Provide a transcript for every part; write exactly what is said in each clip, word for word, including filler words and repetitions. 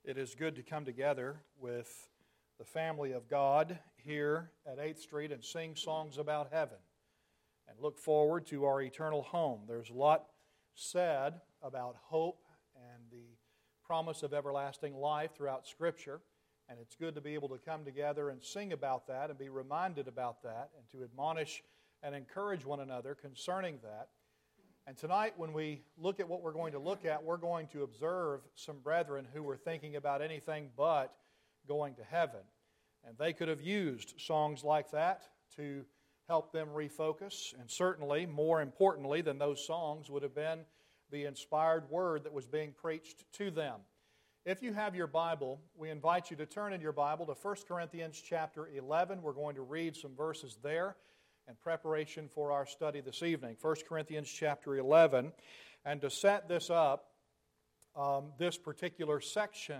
It is good to come together with the family of God here at eighth Street and sing songs about heaven and look forward to our eternal home. There's a lot said about hope and the promise of everlasting life throughout Scripture, and it's good to be able to come together and sing about that and be reminded about that and to admonish and encourage one another concerning that. And tonight, when we look at what we're going to look at, we're going to observe some brethren who were thinking about anything but going to heaven. And they could have used songs like that to help them refocus. And certainly, more importantly than those songs, would have been the inspired word that was being preached to them. If you have your Bible, we invite you to turn in your Bible to First Corinthians chapter eleven. We're going to read some verses there in preparation for our study this evening. First Corinthians chapter eleven. And to set this up, um, this particular section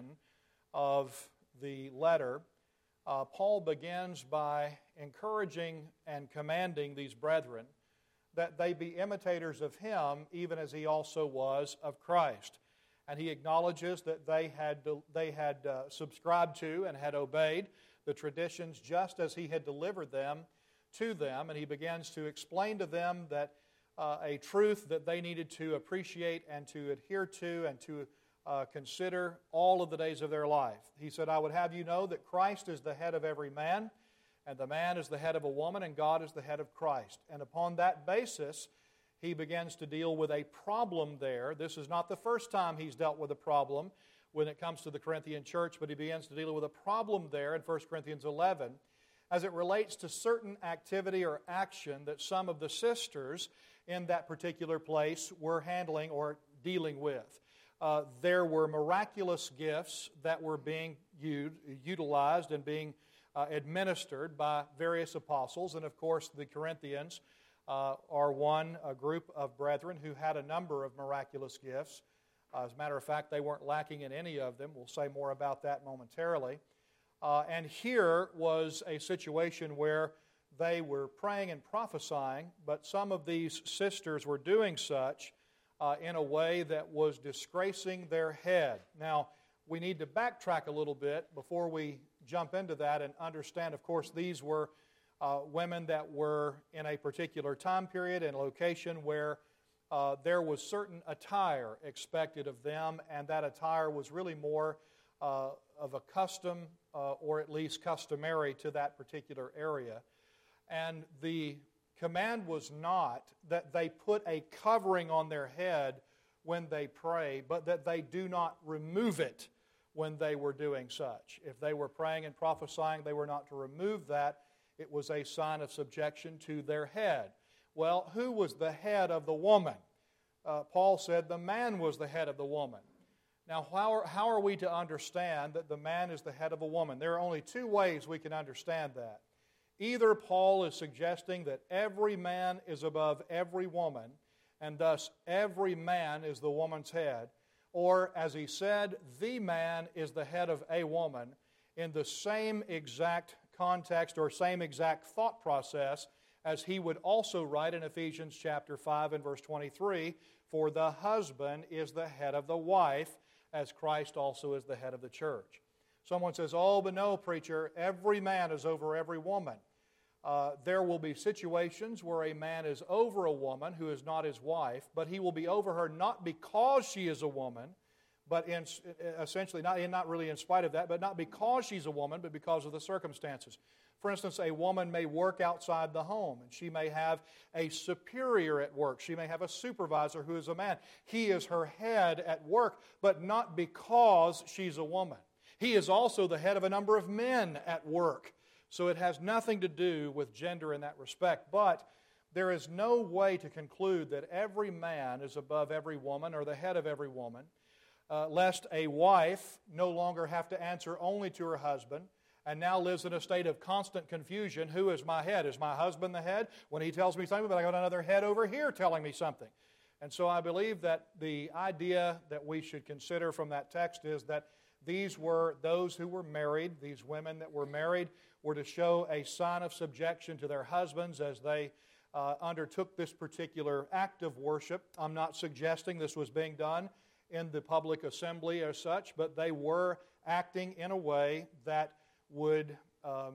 of the letter, uh, Paul begins by encouraging and commanding these brethren that they be imitators of him, even as he also was of Christ. And he acknowledges that they had, they had uh, subscribed to and had obeyed the traditions just as he had delivered them to them, and he begins to explain to them that uh, a truth that they needed to appreciate and to adhere to and to uh, consider all of the days of their life. He said, I would have you know that Christ is the head of every man, and the man is the head of a woman, and God is the head of Christ. And upon that basis, he begins to deal with a problem there. This is not the first time he's dealt with a problem when it comes to the Corinthian church, but he begins to deal with a problem there in First Corinthians eleven. As it relates to certain activity or action that some of the sisters in that particular place were handling or dealing with. Uh, there were miraculous gifts that were being u- utilized and being uh, administered by various apostles, and of course the Corinthians uh, are one a group of brethren who had a number of miraculous gifts. Uh, as a matter of fact, they weren't lacking in any of them. We'll say more about that momentarily. Uh, and here was a situation where they were praying and prophesying, but some of these sisters were doing such uh, in a way that was disgracing their head. Now, we need to backtrack a little bit before we jump into that and understand, of course, these were uh, women that were in a particular time period and location where uh, there was certain attire expected of them, and that attire was really more uh, of a custom uh, or at least customary to that particular area. And the command was not that they put a covering on their head when they pray, but that they do not remove it when they were doing such. If they were praying and prophesying, they were not to remove that. It was a sign of subjection to their head. Well, who was the head of the woman? Uh, Paul said the man was the head of the woman. Now, how are, how are we to understand that the man is the head of a woman? There are only two ways we can understand that. Either Paul is suggesting that every man is above every woman, and thus every man is the woman's head, or, as he said, the man is the head of a woman in the same exact context or same exact thought process as he would also write in Ephesians chapter five and verse twenty-three, for the husband is the head of the wife, as Christ also is the head of the church. Someone says, oh, but no, preacher, every man is over every woman. Uh, there will be situations where a man is over a woman who is not his wife, but he will be over her not because she is a woman, but in, essentially, not, not really in spite of that, but not because she's a woman, but because of the circumstances. For instance, a woman may work outside the home, and she may have a superior at work. She may have a supervisor who is a man. He is her head at work, but not because she's a woman. He is also the head of a number of men at work. So it has nothing to do with gender in that respect. But there is no way to conclude that every man is above every woman or the head of every woman, uh, lest a wife no longer have to answer only to her husband, and now lives in a state of constant confusion. Who is my head? Is my husband the head? When he tells me something, but I got another head over here telling me something. And so I believe that the idea that we should consider from that text is that these were those who were married. These women that were married were to show a sign of subjection to their husbands as they uh, undertook this particular act of worship. I'm not suggesting this was being done in the public assembly as such, but they were acting in a way that would um,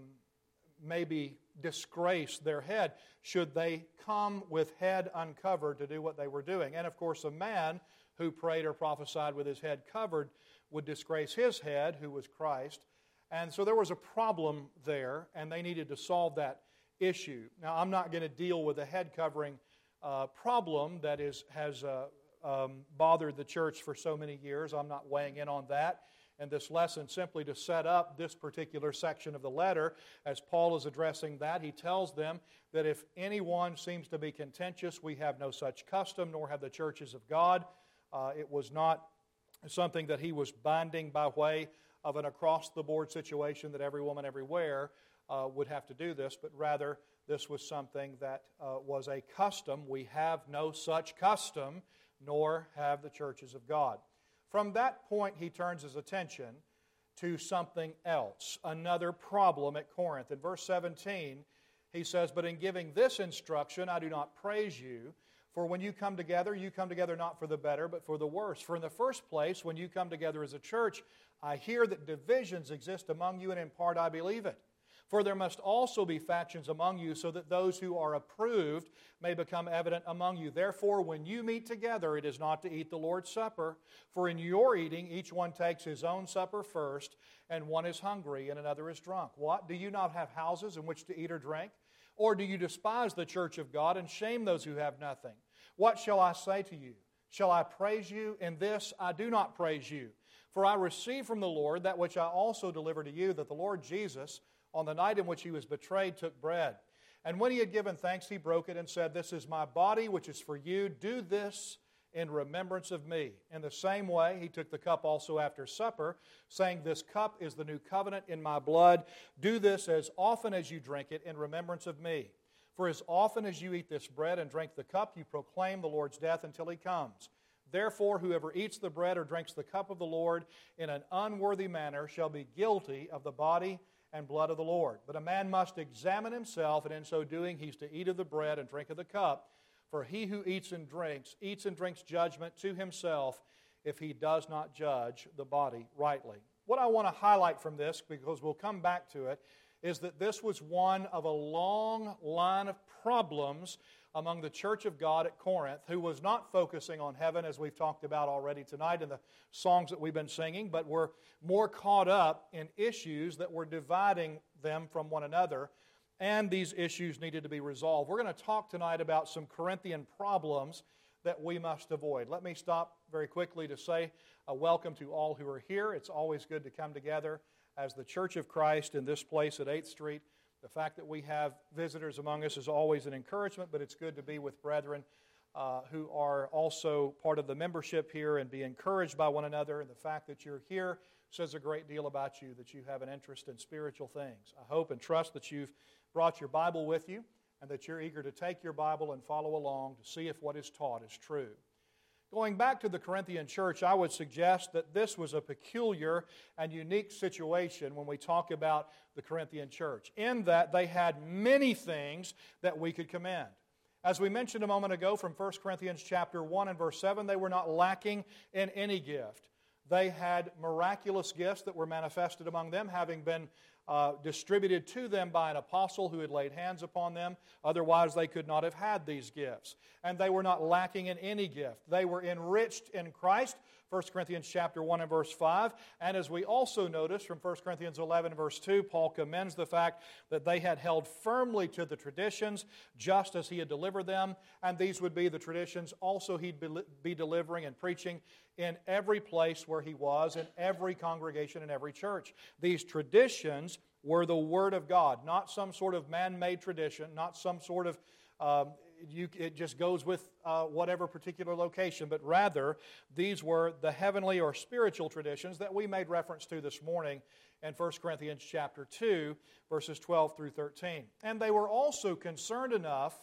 maybe disgrace their head should they come with head uncovered to do what they were doing. And of course, a man who prayed or prophesied with his head covered would disgrace his head, who was Christ. And so there was a problem there, and they needed to solve that issue. Now, I'm not going to deal with the head covering uh, problem that is has uh, um, bothered the church for so many years. I'm not weighing in on that. And this lesson simply to set up this particular section of the letter, as Paul is addressing that, he tells them that if anyone seems to be contentious, we have no such custom, nor have the churches of God. Uh, it was not something that he was binding by way of an across-the-board situation that every woman everywhere uh, would have to do this, but rather this was something that uh, was a custom. We have no such custom, nor have the churches of God. From that point, he turns his attention to something else, another problem at Corinth. In verse seventeen, he says, "But in giving this instruction, I do not praise you, for when you come together, you come together not for the better, but for the worse. For in the first place, when you come together as a church, I hear that divisions exist among you, and in part I believe it. For there must also be factions among you, so that those who are approved may become evident among you. Therefore, when you meet together, it is not to eat the Lord's Supper. For in your eating, each one takes his own supper first, and one is hungry, and another is drunk. What? Do you not have houses in which to eat or drink? Or do you despise the church of God and shame those who have nothing? What shall I say to you? Shall I praise you? In this I do not praise you. For I received from the Lord that which I also delivered to you, that the Lord Jesus, on the night in which he was betrayed, took bread. And when he had given thanks, he broke it and said, This is my body, which is for you. Do this in remembrance of me. In the same way, he took the cup also after supper, saying, This cup is the new covenant in my blood. Do this as often as you drink it in remembrance of me. For as often as you eat this bread and drink the cup, you proclaim the Lord's death until he comes. Therefore, whoever eats the bread or drinks the cup of the Lord in an unworthy manner shall be guilty of the body and blood of the Lord. But a man must examine himself, and in so doing he's to eat of the bread and drink of the cup. For he who eats and drinks, eats and drinks judgment to himself, if he does not judge the body rightly." What I want to highlight from this, because we'll come back to it, is that this was one of a long line of problems among the church of God at Corinth, who was not focusing on heaven, as we've talked about already tonight in the songs that we've been singing, but were more caught up in issues that were dividing them from one another, and these issues needed to be resolved. We're going to talk tonight about some Corinthian problems that we must avoid. Let me stop very quickly to say a welcome to all who are here. It's always good to come together as the Church of Christ in this place at eighth Street. The fact that we have visitors among us is always an encouragement, but it's good to be with brethren uh, who are also part of the membership here and be encouraged by one another. And the fact that you're here says a great deal about you, that you have an interest in spiritual things. I hope and trust that you've brought your Bible with you and that you're eager to take your Bible and follow along to see if what is taught is true. Going back to the Corinthian church, I would suggest that this was a peculiar and unique situation when we talk about the Corinthian church, in that they had many things that we could commend. As we mentioned a moment ago from First Corinthians chapter one and verse seven, they were not lacking in any gift. They had miraculous gifts that were manifested among them, having been uh, distributed to them by an apostle who had laid hands upon them. Otherwise, they could not have had these gifts. And they were not lacking in any gift. They were enriched in Christ, First Corinthians chapter one and verse five. And as we also notice from First Corinthians eleven verse two, Paul commends the fact that they had held firmly to the traditions just as he had delivered them. And these would be the traditions also he'd be delivering and preaching in every place where he was, in every congregation, in every church. These traditions were the Word of God, not some sort of man-made tradition, not some sort of, um, you, it just goes with uh, whatever particular location, but rather these were the heavenly or spiritual traditions that we made reference to this morning in First Corinthians chapter two, verses twelve through thirteen. And they were also concerned enough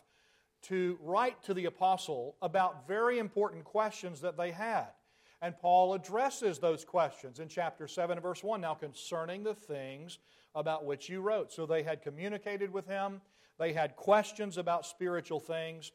to write to the apostle about very important questions that they had. And Paul addresses those questions in chapter seven and verse one. Now, concerning the things about which you wrote. So they had communicated with him. They had questions about spiritual things.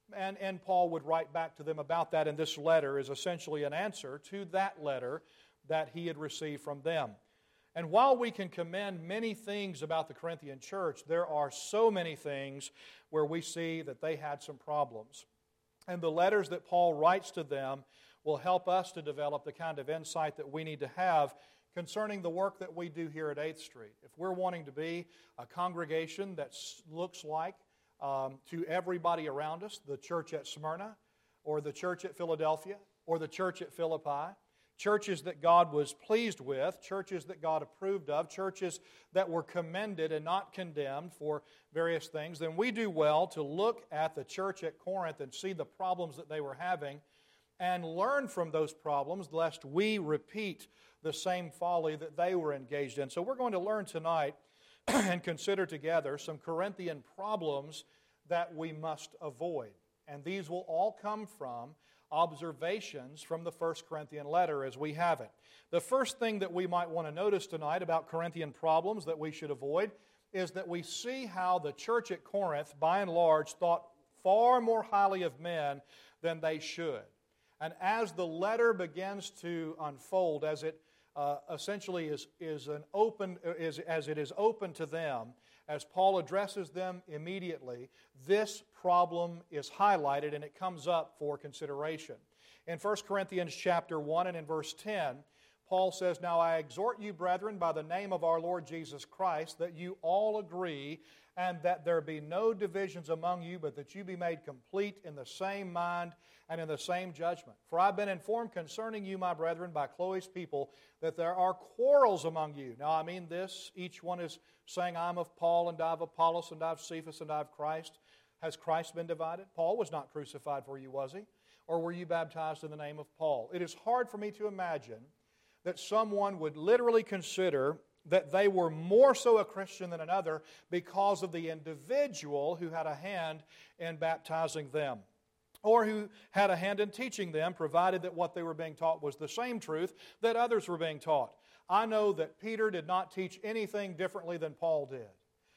And, and Paul would write back to them about that, and this letter is essentially an answer to that letter that he had received from them. And while we can commend many things about the Corinthian church, there are so many things where we see that they had some problems. And the letters that Paul writes to them will help us to develop the kind of insight that we need to have concerning the work that we do here at eighth Street. If we're wanting to be a congregation that looks like um, to everybody around us, the church at Smyrna, or the church at Philadelphia, or the church at Philippi, churches that God was pleased with, churches that God approved of, churches that were commended and not condemned for various things, then we do well to look at the church at Corinth and see the problems that they were having and learn from those problems, lest we repeat the same folly that they were engaged in. So we're going to learn tonight and consider together some Corinthian problems that we must avoid. And these will all come from observations from the First Corinthian letter as we have it. The first thing that we might want to notice tonight about Corinthian problems that we should avoid is that we see how the church at Corinth, by and large, thought far more highly of men than they should. And as the letter begins to unfold, as it uh, essentially is, is an open, is, as it is open to them, as Paul addresses them immediately, this problem is highlighted and it comes up for consideration. In First Corinthians chapter one and in verse ten, Paul says, "Now I exhort you, brethren, by the name of our Lord Jesus Christ, that you all agree, and that there be no divisions among you, but that you be made complete in the same mind and in the same judgment. For I've been informed concerning you, my brethren, by Chloe's people, that there are quarrels among you." Now I mean this, each one is saying, "I'm of Paul, and I of Apollos, and I of Cephas, and I of Christ." Has Christ been divided? Paul was not crucified for you, was he? Or were you baptized in the name of Paul? It is hard for me to imagine that someone would literally consider that they were more so a Christian than another because of the individual who had a hand in baptizing them, or who had a hand in teaching them, provided that what they were being taught was the same truth that others were being taught. I know that Peter did not teach anything differently than Paul did.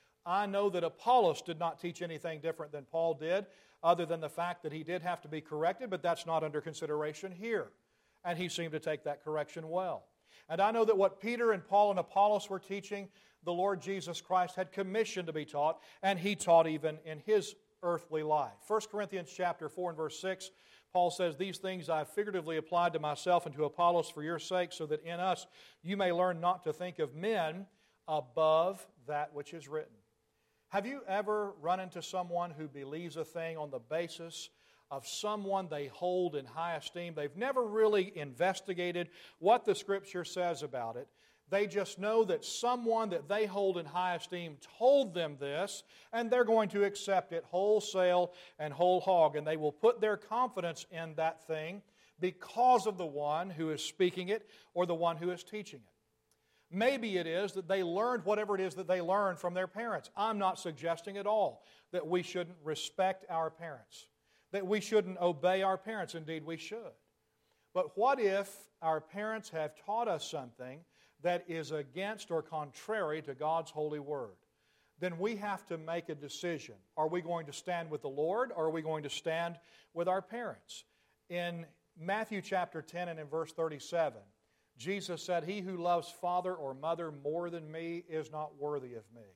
I know that Apollos did not teach anything different than Paul did, other than the fact that he did have to be corrected, but that's not under consideration here. And he seemed to take that correction well. And I know that what Peter and Paul and Apollos were teaching, the Lord Jesus Christ had commissioned to be taught, and he taught even in his earthly life. First Corinthians chapter four and verse six, Paul says, "These things I have figuratively applied to myself and to Apollos for your sake, so that in us you may learn not to think of men above that which is written." Have you ever run into someone who believes a thing on the basis of someone they hold in high esteem? They've never really investigated what the Scripture says about it. They just know that someone that they hold in high esteem told them this, and they're going to accept it wholesale and whole hog, and they will put their confidence in that thing because of the one who is speaking it or the one who is teaching it. Maybe it is that they learned whatever it is that they learned from their parents. I'm not suggesting at all that we shouldn't respect our parents, that we shouldn't obey our parents. Indeed, we should. But what if our parents have taught us something that is against or contrary to God's holy word? Then we have to make a decision. Are we going to stand with the Lord, or are we going to stand with our parents? In Matthew chapter ten and in verse thirty-seven, Jesus said, "He who loves father or mother more than me is not worthy of me."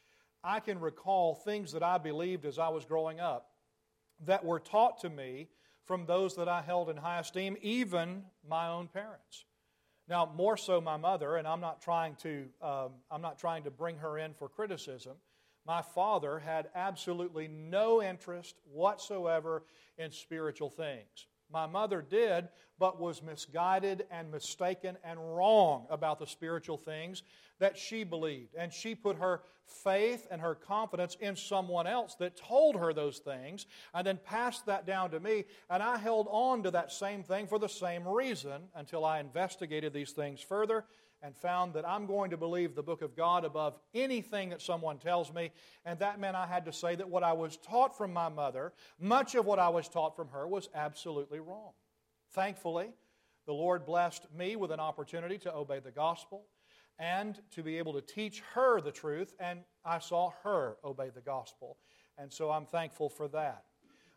I can recall things that I believed as I was growing up that were taught to me from those that I held in high esteem, even my own parents. Now, more so my mother, and I'm not trying to um, I'm not trying to bring her in for criticism. My father had absolutely no interest whatsoever in spiritual things. My mother did, but was misguided and mistaken and wrong about the spiritual things that she believed. And she put her faith and her confidence in someone else that told her those things and then passed that down to me. And I held on to that same thing for the same reason until I investigated these things further and found that I'm going to believe the book of God above anything that someone tells me. And that meant I had to say that what I was taught from my mother, much of what I was taught from her, was absolutely wrong. Thankfully, the Lord blessed me with an opportunity to obey the gospel and to be able to teach her the truth, and I saw her obey the gospel. And so I'm thankful for that.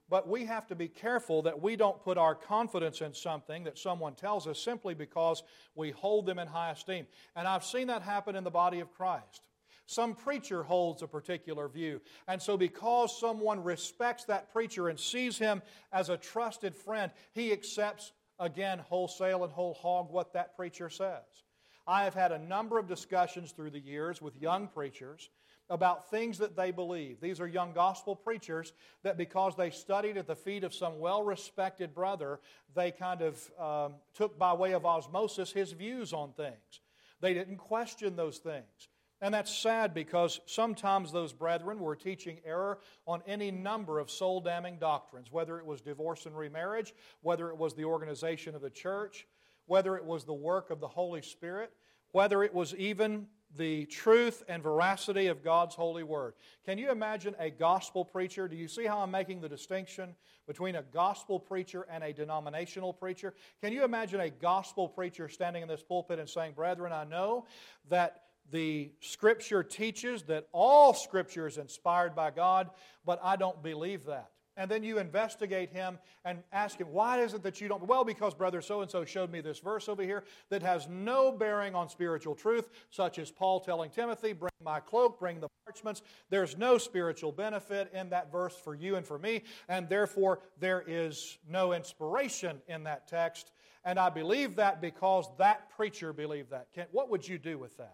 But we have to be careful that we don't put our confidence in something that someone tells us simply because we hold them in high esteem. And I've seen that happen in the body of Christ. Some preacher holds a particular view. And so because someone respects that preacher and sees him as a trusted friend, he accepts, again, wholesale and whole hog what that preacher says. I have had a number of discussions through the years with young preachers about things that they believe. These are young gospel preachers that because they studied at the feet of some well-respected brother, they kind of um, took by way of osmosis his views on things. They didn't question those things. And that's sad because sometimes those brethren were teaching error on any number of soul-damning doctrines, whether it was divorce and remarriage, whether it was the organization of the church, whether it was the work of the Holy Spirit, whether it was even the truth and veracity of God's holy word. Can you imagine a gospel preacher? Do you see how I'm making the distinction between a gospel preacher and a denominational preacher? Can you imagine a gospel preacher standing in this pulpit and saying, "Brethren, I know that the Scripture teaches that all Scripture is inspired by God, but I don't believe that." And then you investigate him and ask him, why is it that you don't? Well, because brother so-and-so showed me this verse over here that has no bearing on spiritual truth, such as Paul telling Timothy, bring my cloak, bring the parchments. There's no spiritual benefit in that verse for you and for me, and therefore there is no inspiration in that text. And I believe that because that preacher believed that. Can, what would you do with that?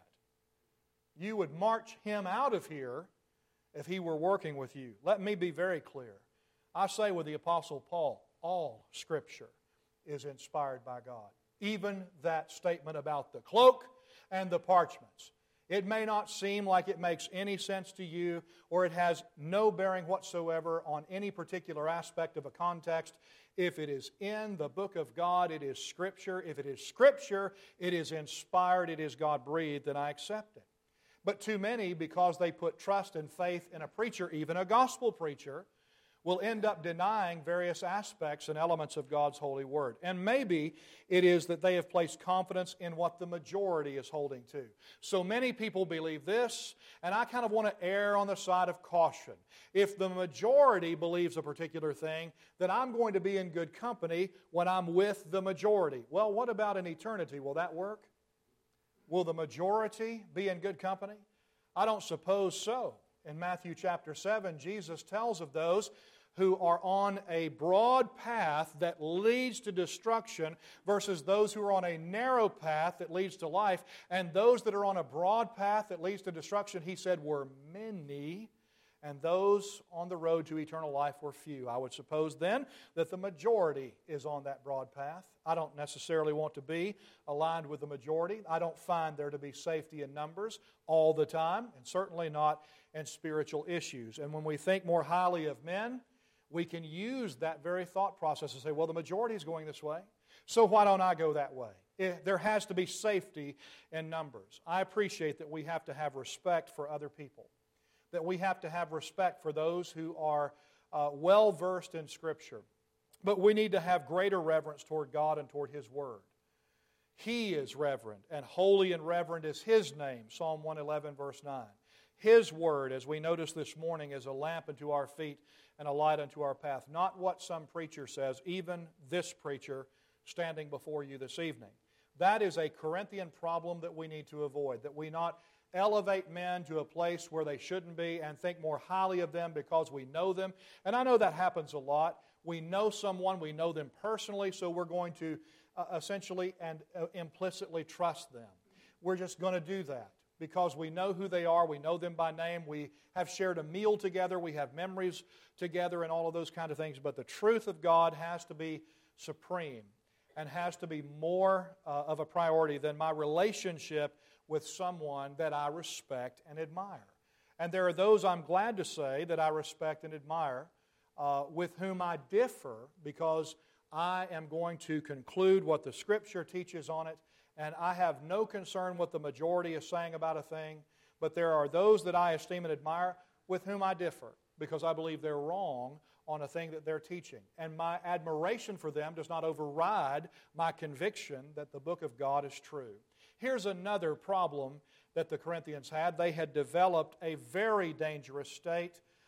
You would march him out of here if he were working with you. Let me be very clear. I say with the Apostle Paul, all Scripture is inspired by God. Even that statement about the cloak and the parchments. It may not seem like it makes any sense to you, or it has no bearing whatsoever on any particular aspect of a context. If it is in the book of God, it is Scripture. If it is Scripture, it is inspired, it is God-breathed, and I accept it. But too many, because they put trust and faith in a preacher, even a gospel preacher, will end up denying various aspects and elements of God's holy word. And maybe it is that they have placed confidence in what the majority is holding to. So many people believe this, and I kind of want to err on the side of caution. If the majority believes a particular thing, then I'm going to be in good company when I'm with the majority. Well, what about in eternity? Will that work? Will the majority be in good company? I don't suppose so. In Matthew chapter seven, Jesus tells of those who are on a broad path that leads to destruction versus those who are on a narrow path that leads to life. And those that are on a broad path that leads to destruction, he said, were many, and those on the road to eternal life were few. I would suppose then that the majority is on that broad path. I don't necessarily want to be aligned with the majority. I don't find there to be safety in numbers all the time, and certainly not in spiritual issues. And when we think more highly of men, we can use that very thought process to say, well, the majority is going this way, so why don't I go that way? It, there has to be safety in numbers. I appreciate that we have to have respect for other people, that we have to have respect for those who are uh, well-versed in Scripture. But we need to have greater reverence toward God and toward His Word. He is reverend, and holy and reverend is His name, Psalm one eleven, verse nine. His Word, as we noticed this morning, is a lamp unto our feet and a light unto our path. Not what some preacher says, even this preacher standing before you this evening. That is a Corinthian problem that we need to avoid, that we not elevate men to a place where they shouldn't be and think more highly of them because we know them. And I know that happens a lot. We know someone, we know them personally, so we're going to uh, essentially and uh, implicitly trust them. We're just going to do that because we know who they are, we know them by name, we have shared a meal together, we have memories together and all of those kind of things. But the truth of God has to be supreme and has to be more uh, of a priority than my relationship with someone that I respect and admire. And there are those, I'm glad to say, that I respect and admire, uh, with whom I differ because I am going to conclude what the Scripture teaches on it, and I have no concern what the majority is saying about a thing, but there are those that I esteem and admire with whom I differ because I believe they're wrong on a thing that they're teaching. And my admiration for them does not override my conviction that the book of God is true. Here's another problem that the Corinthians had. They had developed a very dangerous state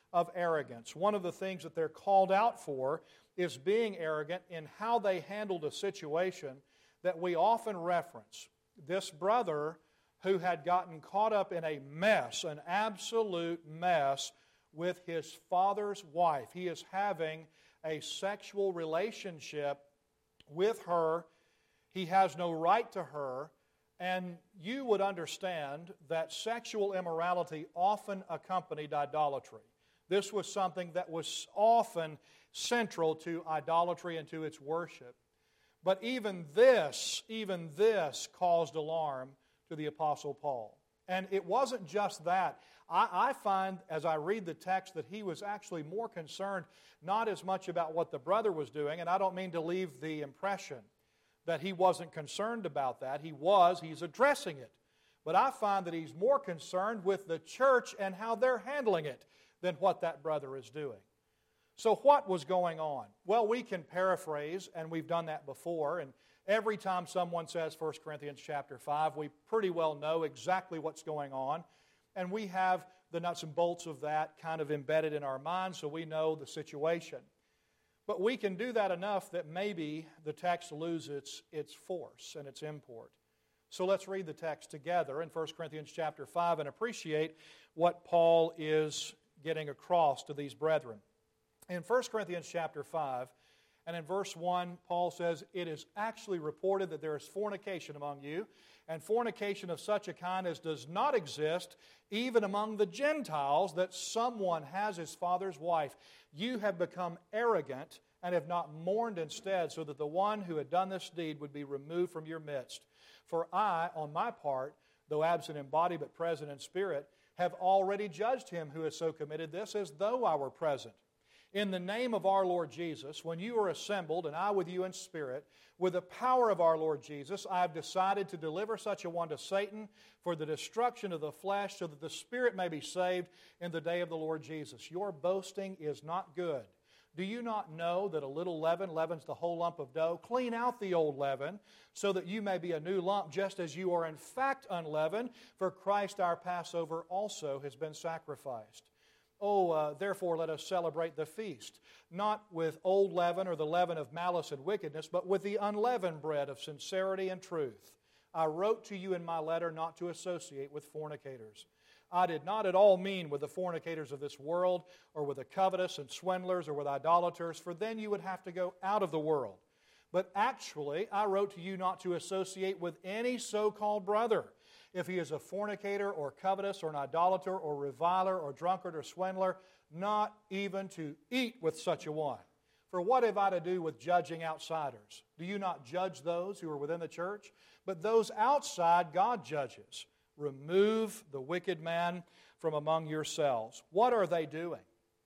of arrogance. One of the things that they're called out for is being arrogant in how they handled a situation that we often reference. This brother who had gotten caught up in a mess, an absolute mess, with his father's wife. He is having a sexual relationship with her. He has no right to her. And you would understand that sexual immorality often accompanied idolatry. This was something that was often central to idolatry and to its worship. But even this, even this caused alarm to the Apostle Paul. And it wasn't just that. I, I find, as I read the text, that he was actually more concerned not as much about what the brother was doing, and I don't mean to leave the impression that he wasn't concerned about that. He was. He's addressing it. But I find that he's more concerned with the church and how they're handling it than what that brother is doing. So what was going on? Well, we can paraphrase, and we've done that before, and every time someone says First Corinthians chapter five, we pretty well know exactly what's going on, and we have the nuts and bolts of that kind of embedded in our minds, so we know the situation. But we can do that enough that maybe the text loses its, its force and its import. So let's read the text together in First Corinthians chapter five and appreciate what Paul is getting across to these brethren. In First Corinthians chapter five, and in verse one, Paul says, "It is actually reported that there is fornication among you, and fornication of such a kind as does not exist even among the Gentiles, that someone has his father's wife. You have become arrogant and have not mourned instead, so that the one who had done this deed would be removed from your midst. For I, on my part, though absent in body but present in spirit, have already judged him who has so committed this, as though I were present. In the name of our Lord Jesus, when you are assembled, and I with you in spirit, with the power of our Lord Jesus, I have decided to deliver such a one to Satan for the destruction of the flesh, so that the spirit may be saved in the day of the Lord Jesus. Your boasting is not good. Do you not know that a little leaven leavens the whole lump of dough? Clean out the old leaven, so that you may be a new lump, just as you are in fact unleavened, for Christ our Passover also has been sacrificed. Oh, uh, therefore let us celebrate the feast, not with old leaven or the leaven of malice and wickedness, but with the unleavened bread of sincerity and truth. I wrote to you in my letter not to associate with fornicators. I did not at all mean with the fornicators of this world, or with the covetous and swindlers, or with idolaters, for then you would have to go out of the world. But actually, I wrote to you not to associate with any so-called brother, if he is a fornicator or covetous or an idolater or reviler or drunkard or swindler, not even to eat with such a one. For what have I to do with judging outsiders? Do you not judge those who are within the church? But those outside God judges. Remove the wicked man from among yourselves." What are they doing?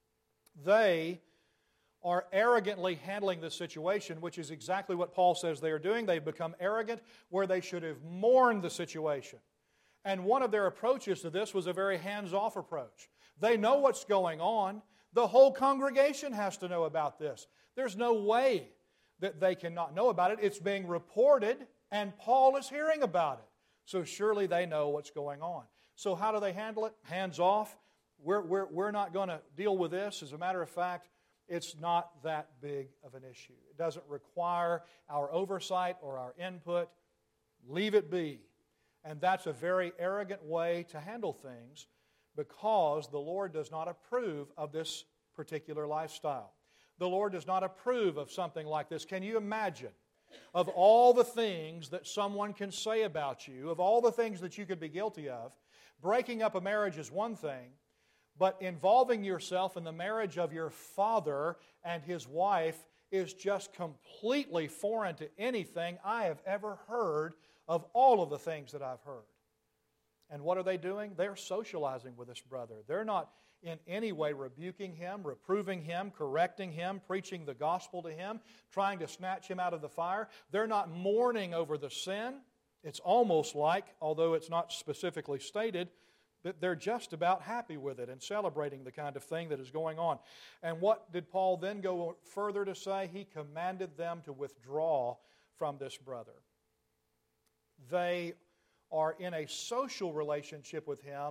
They are arrogantly handling this situation, which is exactly what Paul says they are doing. They've become arrogant where they should have mourned the situation. And one of their approaches to this was a very hands-off approach. They know what's going on. The whole congregation has to know about this. There's no way that they cannot know about it. It's being reported, and Paul is hearing about it. So surely they know what's going on. So how do they handle it? Hands off. We're, we're, we're not going to deal with this. As a matter of fact, it's not that big of an issue. It doesn't require our oversight or our input. Leave it be. And that's a very arrogant way to handle things, because the Lord does not approve of this particular lifestyle. The Lord does not approve of something like this. Can you imagine, of all the things that someone can say about you, of all the things that you could be guilty of, breaking up a marriage is one thing, but involving yourself in the marriage of your father and his wife is just completely foreign to anything I have ever heard of all of the things that I've heard. And what are they doing? They're socializing with this brother. They're not in any way rebuking him, reproving him, correcting him, preaching the gospel to him, trying to snatch him out of the fire. They're not mourning over the sin. It's almost like, although it's not specifically stated, that they're just about happy with it and celebrating the kind of thing that is going on. And what did Paul then go further to say? He commanded them to withdraw from this brother. They are in a social relationship with him,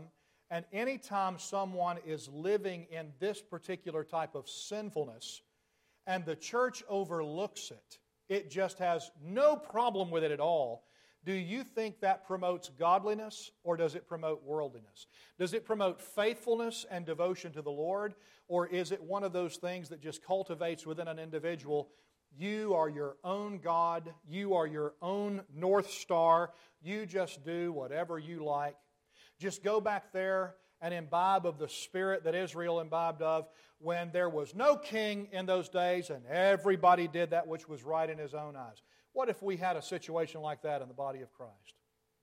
And anytime someone is living in this particular type of sinfulness and the church overlooks it, it just has no problem with it at all, do you think that promotes godliness or does it promote worldliness? Does it promote faithfulness and devotion to the Lord, or is it one of those things that just cultivates within an individual, you are your own God, you are your own North Star, you just do whatever you like? Just go back there and imbibe of the spirit that Israel imbibed of when there was no king in those days and everybody did that which was right in his own eyes. What if we had a situation like that in the body of Christ?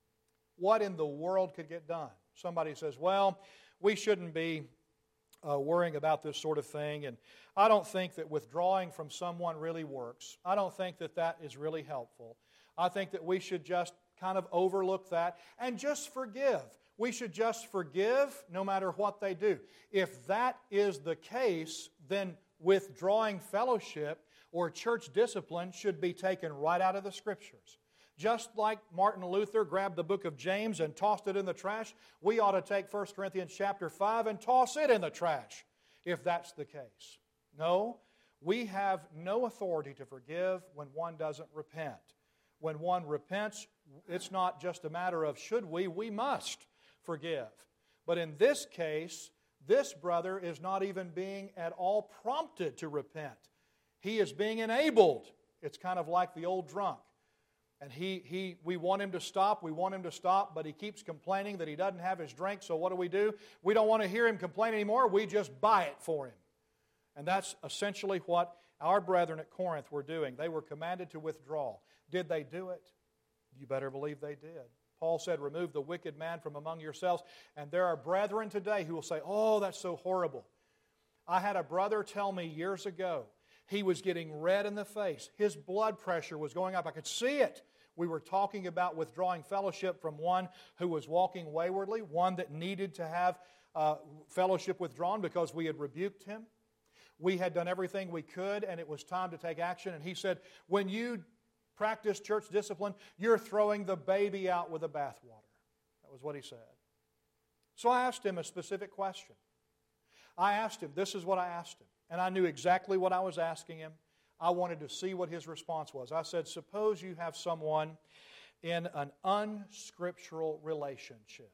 What in the world could get done? Somebody says, well, we shouldn't be uh, worrying about this sort of thing, and I don't think that withdrawing from someone really works. I don't think that that is really helpful. I think that we should just kind of overlook that and just forgive. We should just forgive no matter what they do. If that is the case, then withdrawing fellowship or church discipline should be taken right out of the Scriptures. Just like Martin Luther grabbed the book of James and tossed it in the trash, we ought to take First Corinthians chapter five and toss it in the trash, if that's the case. No, we have no authority to forgive when one doesn't repent. When one repents, it's not just a matter of should we, we must forgive. But in this case, this brother is not even being at all prompted to repent. He is being enabled. It's kind of like the old drunk. And he, he, we want him to stop, we want him to stop, but he keeps complaining that he doesn't have his drink, so what do we do? We don't want to hear him complain anymore, we just buy it for him. And that's essentially what our brethren at Corinth were doing. They were commanded to withdraw. Did they do it? You better believe they did. Paul said, remove the wicked man from among yourselves. And there are brethren today who will say, oh, that's so horrible. I had a brother tell me years ago, he was getting red in the face. His blood pressure was going up. I could see it. We were talking about withdrawing fellowship from one who was walking waywardly, one that needed to have uh, fellowship withdrawn because we had rebuked him. We had done everything we could, and it was time to take action. And he said, when you practice church discipline, you're throwing the baby out with the bathwater. That was what he said. So I asked him a specific question. I asked him, this is what I asked him, and I knew exactly what I was asking him. I wanted to see what his response was. I said, suppose you have someone in an unscriptural relationship.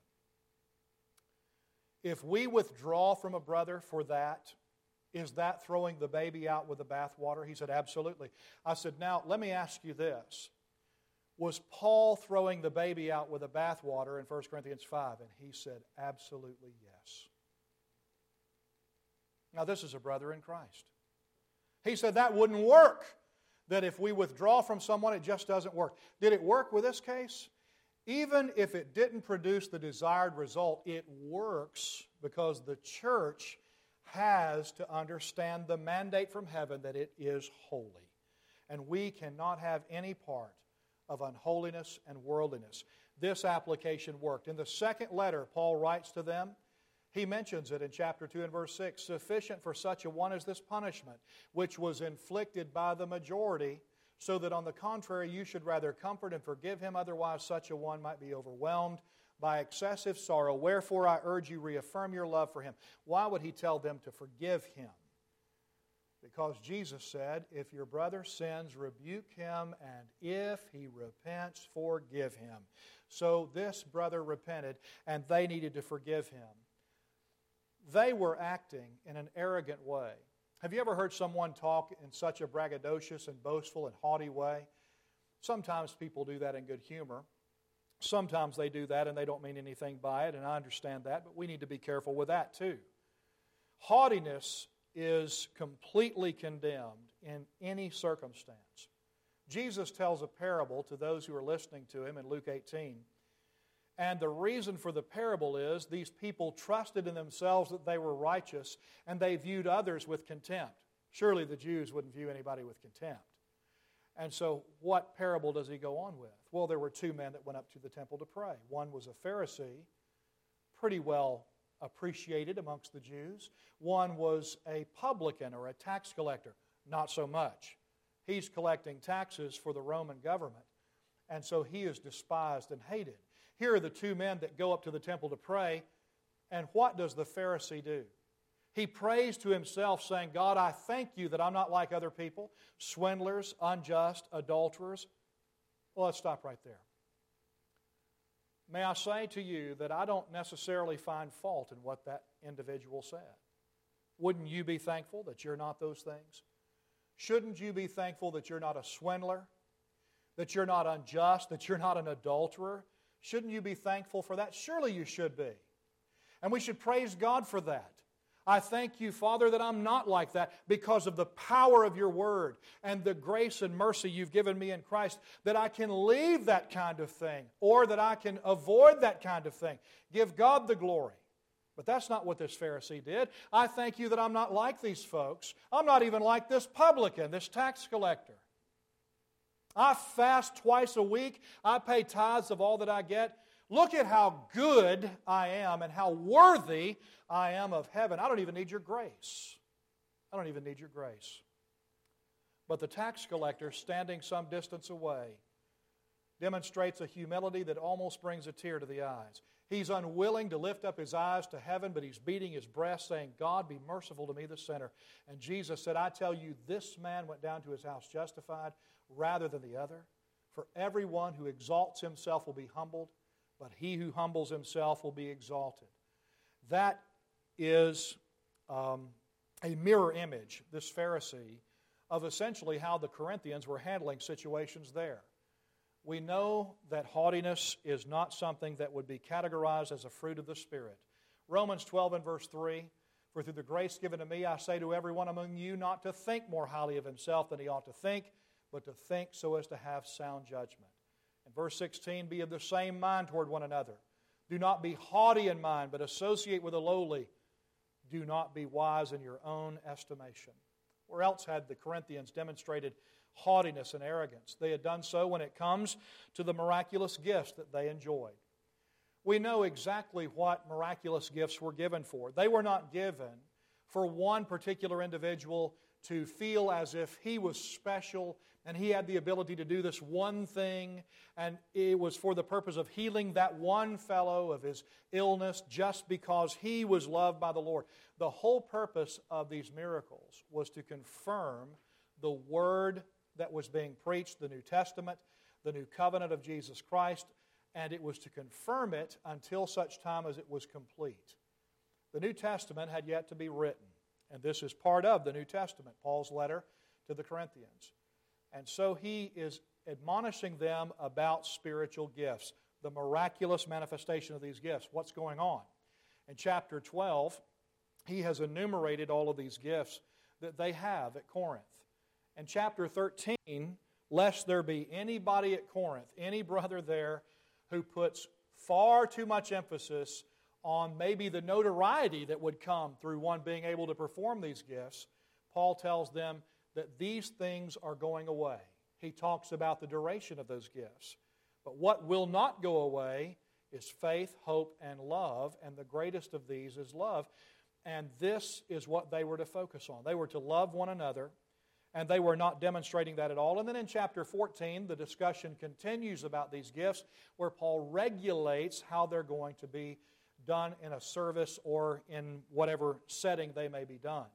If we withdraw from a brother for that, is that throwing the baby out with the bathwater? He said, absolutely. I said, now, let me ask you this. Was Paul throwing the baby out with the bathwater in First Corinthians five? And he said, absolutely yes. Now, this is a brother in Christ. He said that wouldn't work, that if we withdraw from someone, it just doesn't work. Did it work with this case? Even if it didn't produce the desired result, it works because the church has to understand the mandate from heaven that it is holy. And we cannot have any part of unholiness and worldliness. This application worked. In the second letter Paul writes to them, he mentions it in chapter two and verse six, sufficient for such a one as this punishment, which was inflicted by the majority, so that on the contrary you should rather comfort and forgive him, otherwise such a one might be overwhelmed by excessive sorrow. Wherefore I urge you, reaffirm your love for him. Why would he tell them to forgive him? Because Jesus said, if your brother sins, rebuke him, and if he repents, forgive him. So this brother repented, and they needed to forgive him. They were acting in an arrogant way. Have you ever heard someone talk in such a braggadocious and boastful and haughty way? Sometimes people do that in good humor. Sometimes they do that and they don't mean anything by it, and I understand that, but we need to be careful with that too. Haughtiness is completely condemned in any circumstance. Jesus tells a parable to those who are listening to him in Luke eighteen. And the reason for the parable is these people trusted in themselves that they were righteous, and they viewed others with contempt. Surely the Jews wouldn't view anybody with contempt. And so what parable does he go on with? Well, there were two men that went up to the temple to pray. One was a Pharisee, pretty well appreciated amongst the Jews. One was a publican or a tax collector, not so much. He's collecting taxes for the Roman government, and so he is despised and hated. Here are the two men that go up to the temple to pray. And what does the Pharisee do? He prays to himself, saying, God, I thank you that I'm not like other people, swindlers, unjust, adulterers. Well, let's stop right there. May I say to you that I don't necessarily find fault in what that individual said. Wouldn't you be thankful that you're not those things? Shouldn't you be thankful that you're not a swindler, that you're not unjust, that you're not an adulterer? Shouldn't you be thankful for that? Surely you should be. And we should praise God for that. I thank you, Father, that I'm not like that because of the power of your word and the grace and mercy you've given me in Christ, that I can leave that kind of thing or that I can avoid that kind of thing. Give God the glory. But that's not what this Pharisee did. I thank you that I'm not like these folks. I'm not even like this publican, this tax collector. I fast twice a week. I pay tithes of all that I get. Look at how good I am and how worthy I am of heaven. I don't even need your grace. I don't even need your grace. But the tax collector, standing some distance away, demonstrates a humility that almost brings a tear to the eyes. He's unwilling to lift up his eyes to heaven, but he's beating his breast, saying, God, be merciful to me, the sinner. And Jesus said, I tell you, this man went down to his house justified rather than the other. For everyone who exalts himself will be humbled, but he who humbles himself will be exalted. That is um, a mirror image, this Pharisee, of essentially how the Corinthians were handling situations there. We know that haughtiness is not something that would be categorized as a fruit of the Spirit. Romans twelve and verse three, for through the grace given to me, I say to everyone among you not to think more highly of himself than he ought to think, but to think so as to have sound judgment. And verse sixteen, be of the same mind toward one another. Do not be haughty in mind, but associate with the lowly. Do not be wise in your own estimation. Where else had the Corinthians demonstrated haughtiness and arrogance? They had done so when it comes to the miraculous gifts that they enjoyed. We know exactly what miraculous gifts were given for. They were not given for one particular individual to feel as if he was special and he had the ability to do this one thing, and it was for the purpose of healing that one fellow of his illness just because he was loved by the Lord. The whole purpose of these miracles was to confirm the word that was being preached, the New Testament, the new covenant of Jesus Christ, and it was to confirm it until such time as it was complete. The New Testament had yet to be written, and this is part of the New Testament, Paul's letter to the Corinthians. And so he is admonishing them about spiritual gifts, the miraculous manifestation of these gifts. What's going on? In chapter twelve, he has enumerated all of these gifts that they have at Corinth. In chapter thirteen, lest there be anybody at Corinth, any brother there who puts far too much emphasis on maybe the notoriety that would come through one being able to perform these gifts, Paul tells them that these things are going away. He talks about the duration of those gifts. But what will not go away is faith, hope, and love, and the greatest of these is love. And this is what they were to focus on. They were to love one another, and they were not demonstrating that at all. And then in chapter fourteen, the discussion continues about these gifts, where Paul regulates how they're going to be done in a service or in whatever setting they may be done.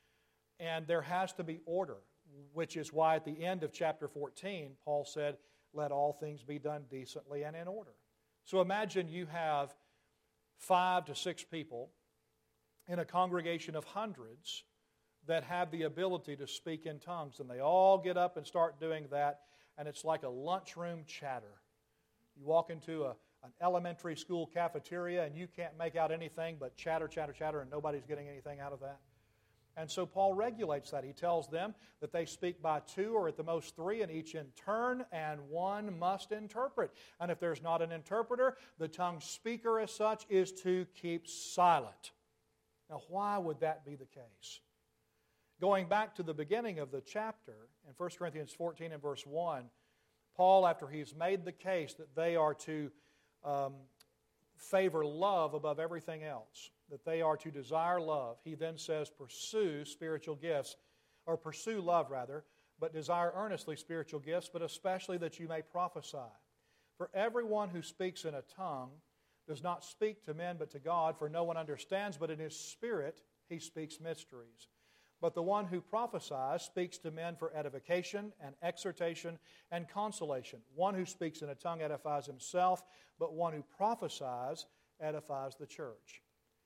And there has to be order, which is why at the end of chapter fourteen, Paul said, let all things be done decently and in order. So imagine you have five to six people in a congregation of hundreds that have the ability to speak in tongues, and they all get up and start doing that, and it's like a lunchroom chatter. You walk into a, an elementary school cafeteria, and you can't make out anything but chatter, chatter, chatter, and nobody's getting anything out of that. And so Paul regulates that. He tells them that they speak by two or at the most three, and each in turn, and one must interpret. And if there's not an interpreter, the tongue speaker as such is to keep silent. Now, why would that be the case? Going back to the beginning of the chapter, in First Corinthians fourteen and verse one, Paul, after he's made the case that they are to um, favor love above everything else, that they are to desire love, he then says, pursue spiritual gifts, or pursue love rather, but desire earnestly spiritual gifts, but especially that you may prophesy. For everyone who speaks in a tongue does not speak to men but to God, for no one understands, but in his Spirit he speaks mysteries. But the one who prophesies speaks to men for edification and exhortation and consolation. One who speaks in a tongue edifies himself, but one who prophesies edifies the church.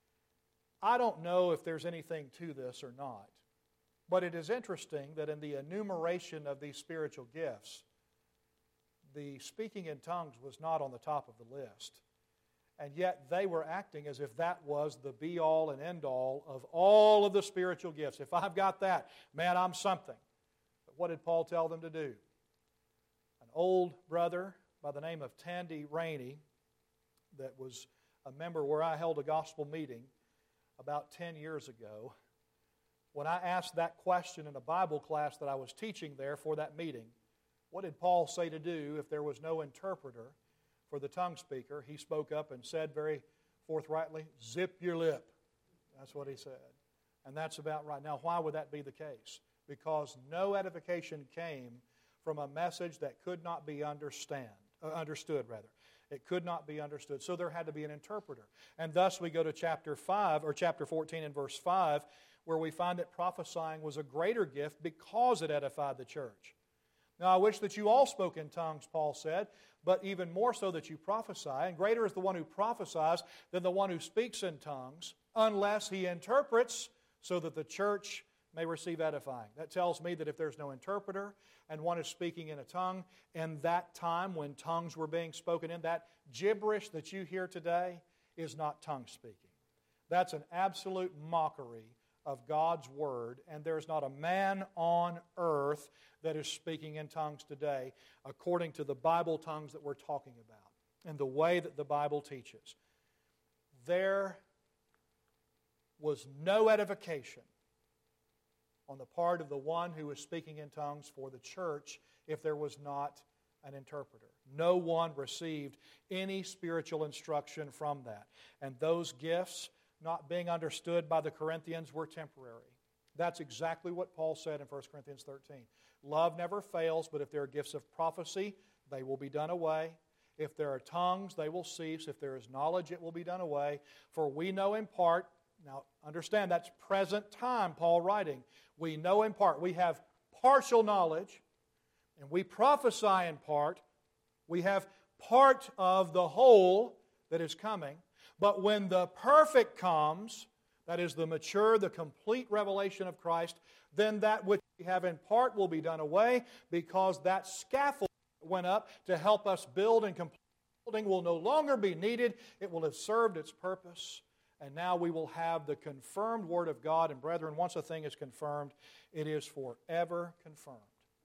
I don't know if there's anything to this or not, but it is interesting that in the enumeration of these spiritual gifts, the speaking in tongues was not on the top of the list. And yet they were acting as if that was the be-all and end-all of all of the spiritual gifts. If I've got that, man, I'm something. But what did Paul tell them to do? An old brother by the name of Tandy Rainey, that was a member where I held a gospel meeting about ten years ago, when I asked that question in a Bible class that I was teaching there for that meeting, what did Paul say to do if there was no interpreter for the tongue speaker? He spoke up and said very forthrightly, "Zip your lip." That's what he said. And that's about right. Now, why would that be the case? Because no edification came from a message that could not be understand, uh, understood. rather. It could not be understood. So there had to be an interpreter. And thus we go to chapter five, or chapter fourteen and verse five, where we find that prophesying was a greater gift because it edified the church. Now I wish that you all spoke in tongues, Paul said, but even more so that you prophesy. And greater is the one who prophesies than the one who speaks in tongues, unless he interprets, so that the church may receive edifying. That tells me that if there's no interpreter and one is speaking in a tongue, in that time when tongues were being spoken in, that gibberish that you hear today is not tongue speaking. That's an absolute mockery of God's Word, and there's not a man on earth that is speaking in tongues today according to the Bible tongues that we're talking about and the way that the Bible teaches. There was no edification on the part of the one who was speaking in tongues for the church if there was not an interpreter. No one received any spiritual instruction from that. And those gifts, not being understood by the Corinthians, were temporary. That's exactly what Paul said in First Corinthians thirteen. Love never fails, but if there are gifts of prophecy, they will be done away. If there are tongues, they will cease. If there is knowledge, it will be done away. For we know in part. Now, understand, that's present time, Paul writing. We know in part. We have partial knowledge, and we prophesy in part. We have part of the whole that is coming. But when the perfect comes, that is the mature, the complete revelation of Christ, then that which we have in part will be done away, because that scaffold went up to help us build and complete the building will no longer be needed. It will have served its purpose. And now we will have the confirmed Word of God. And brethren, once a thing is confirmed, it is forever confirmed.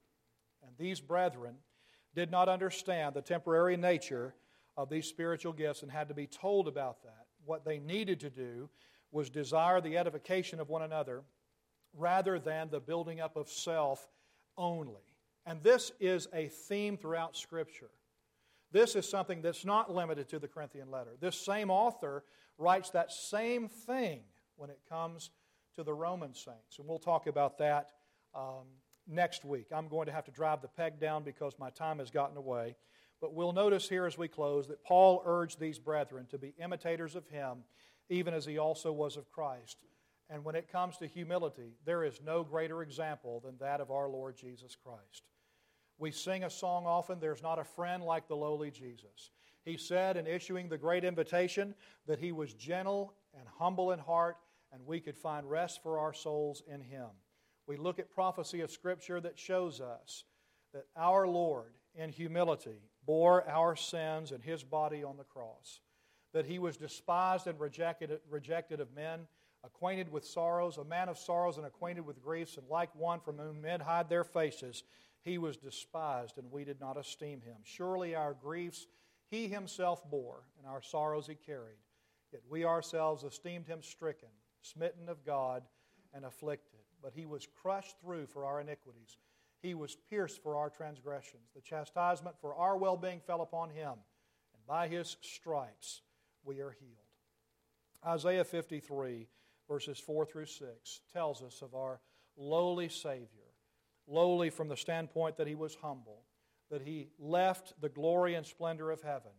And these brethren did not understand the temporary nature of these spiritual gifts and had to be told about that. What they needed to do was desire the edification of one another rather than the building up of self only. And this is a theme throughout Scripture. This is something that's not limited to the Corinthian letter. This same author writes that same thing when it comes to the Roman saints. And we'll talk about that um, next week. I'm going to have to drive the peg down because my time has gotten away. But we'll notice here as we close that Paul urged these brethren to be imitators of him, even as he also was of Christ. And when it comes to humility, there is no greater example than that of our Lord Jesus Christ. We sing a song often, "There's not a friend like the lowly Jesus." He said in issuing the great invitation that he was gentle and humble in heart, and we could find rest for our souls in him. We look at prophecy of Scripture that shows us that our Lord, in humility, bore our sins in his body on the cross, that he was despised and rejected, rejected of men, acquainted with sorrows, a man of sorrows and acquainted with griefs, and like one from whom men hide their faces, he was despised, and we did not esteem him. Surely our griefs he himself bore, and our sorrows he carried. Yet we ourselves esteemed him stricken, smitten of God, and afflicted. But he was crushed through for our iniquities. He was pierced for our transgressions. The chastisement for our well-being fell upon him, and by his stripes we are healed. Isaiah fifty-three, verses four through six, tells us of our lowly Savior. Lowly from the standpoint that he was humble, that he left the glory and splendor of heaven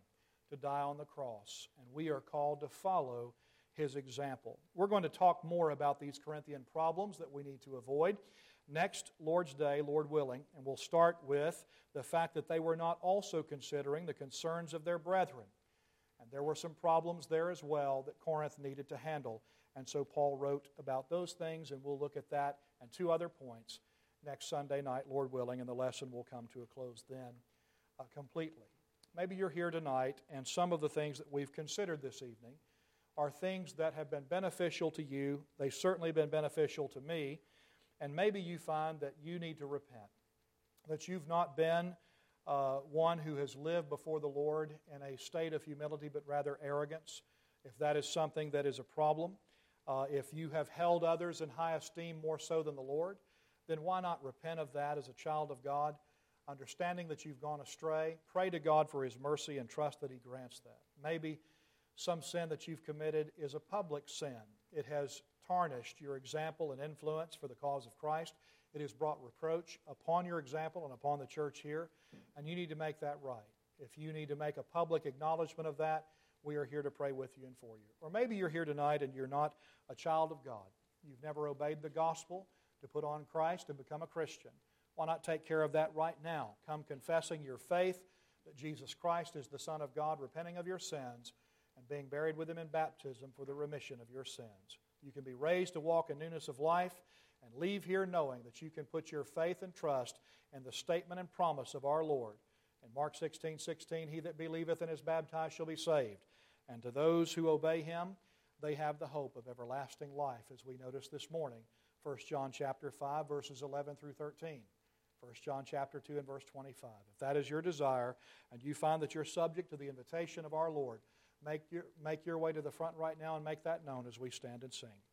to die on the cross, and we are called to follow his example. We're going to talk more about these Corinthian problems that we need to avoid next Lord's Day, Lord willing, and we'll start with the fact that they were not also considering the concerns of their brethren. And there were some problems there as well that Corinth needed to handle. And so Paul wrote about those things, and we'll look at that and two other points next Sunday night, Lord willing, and the lesson will come to a close then uh, completely. Maybe you're here tonight, and some of the things that we've considered this evening are things that have been beneficial to you. They've certainly been beneficial to me. And maybe you find that you need to repent, that you've not been uh, one who has lived before the Lord in a state of humility, but rather arrogance. If that is something that is a problem, uh, if you have held others in high esteem more so than the Lord, then why not repent of that as a child of God, understanding that you've gone astray? Pray to God for His mercy and trust that He grants that. Maybe some sin that you've committed is a public sin. It has tarnished your example and influence for the cause of Christ. It has brought reproach upon your example and upon the church here, and you need to make that right. If you need to make a public acknowledgement of that, we are here to pray with you and for you. Or maybe you're here tonight and you're not a child of God. You've never obeyed the gospel to put on Christ and become a Christian. Why not take care of that right now? Come confessing your faith that Jesus Christ is the Son of God, repenting of your sins, and being buried with Him in baptism for the remission of your sins. You can be raised to walk in newness of life and leave here knowing that you can put your faith and trust in the statement and promise of our Lord. In Mark sixteen sixteen, he that believeth and is baptized shall be saved. And to those who obey Him, they have the hope of everlasting life, as we noticed this morning, First John chapter five, verses eleven through thirteen. First John chapter two and verse twenty-five. If that is your desire, and you find that you're subject to the invitation of our Lord, Make your, make your way to the front right now and make that known as we stand and sing.